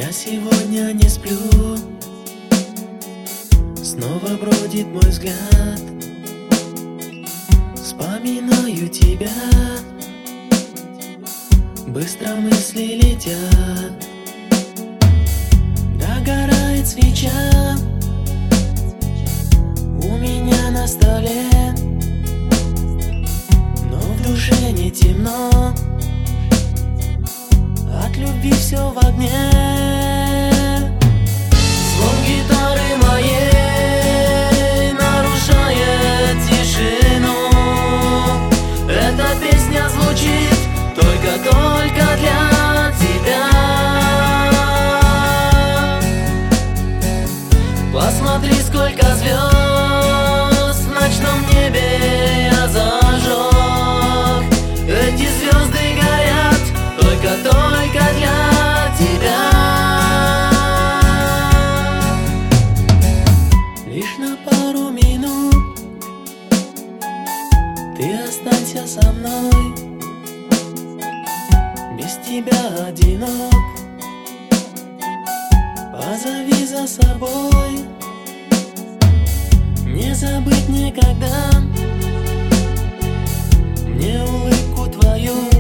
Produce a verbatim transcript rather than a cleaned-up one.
Я сегодня не сплю, снова бродит мой взгляд. Вспоминаю тебя, быстро мысли летят. Догорает свеча у меня на столе, но в душе не темно, от любви все в огне. Звон гитары моей нарушает тишину. Эта песня звучит только-только для тебя. Посмотри, сколько звезд в ночном небе я зажег. Эти звезды горят только-только для тебя. Лишь на пару минут ты останься со мной. Без тебя одинок, позови за собой. Не забыть никогда мне улыбку твою.